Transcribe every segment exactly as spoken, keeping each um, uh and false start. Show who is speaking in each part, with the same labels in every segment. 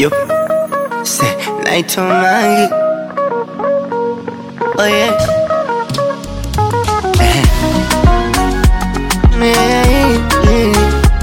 Speaker 1: Yo, say night on Mangi. Oh yeah. Eh. Yeah, yeah.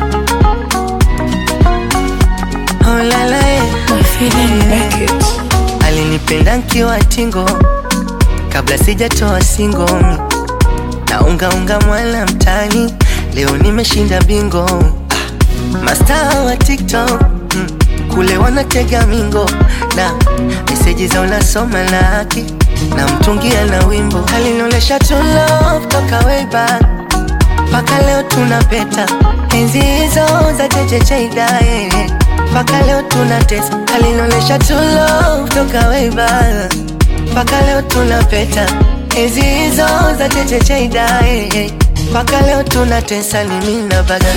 Speaker 1: Oh la la yeah.
Speaker 2: My feeling make it.
Speaker 1: Alinipenda nkiwa tingo kabla sijatoa singo, na unga unga mwala mtani, leo nimeshinda bingo. ah, Master wa TikTok mm, kule wanatega mingo, na meseji za unasoma laki na mtungia na wimbo. Alinolesha to love toka way back, paka leo tunapeta enzi hizo za chechecheida yeah. Paka leo tunatesa. Alinolesha to love toka way back, paka leo tunapeta enzi hizo za chechecheida yeah. Paka leo tunatesa ni mimi na baga.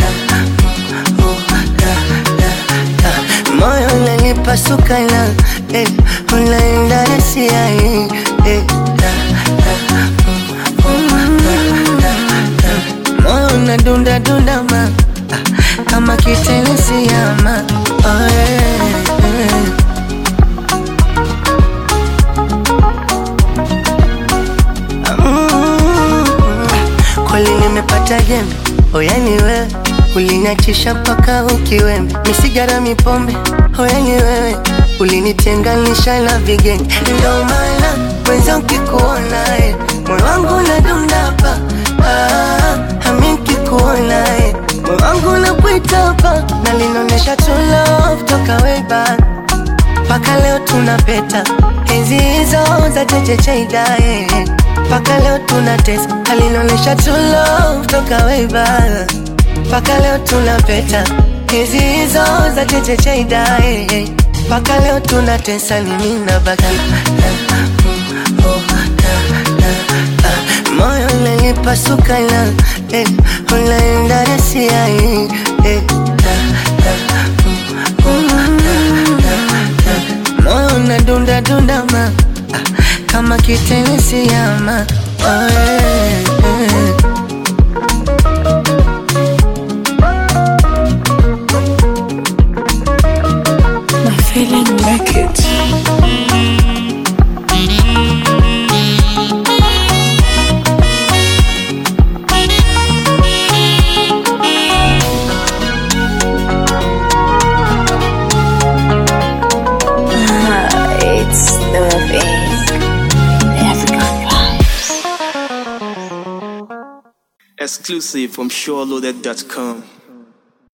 Speaker 1: Moyo unanipasuka na eh, unaenda resia eh, eh, moyo unadunda dunda ma ah, kama kitenesi ama oh, yeah, yeah. Mm, kweli nimepata jembe, oyani wewe ulinachisha paka ukiwembe, misigara mipombe, oyani wewe ulinitenganisha na vigenge. Ndo maana mwenza ukikuona eh, moyo wangu unadunda pa ah, hami nkikuona eh, moyo wangu unakuita pa. Na linonesha to love toka way back, paka leo tunapeta enzi hizo za chechecheida eh. Paka leo tunatesa. Alinonesha to love toka way back, paka leo tunapeta enzi hizo za chechecheida eh. Paka leo tunatesa ni mimi na baka. Moyo unanipasuka na eh, unaenda resia eh, eh. Moyo unadunda dunda ma ah, kama kitenesi ama oh, yeah, yeah.
Speaker 2: My feeling make it. Ah, it's loving African vibes.
Speaker 3: Exclusive from SureLoaded dot com.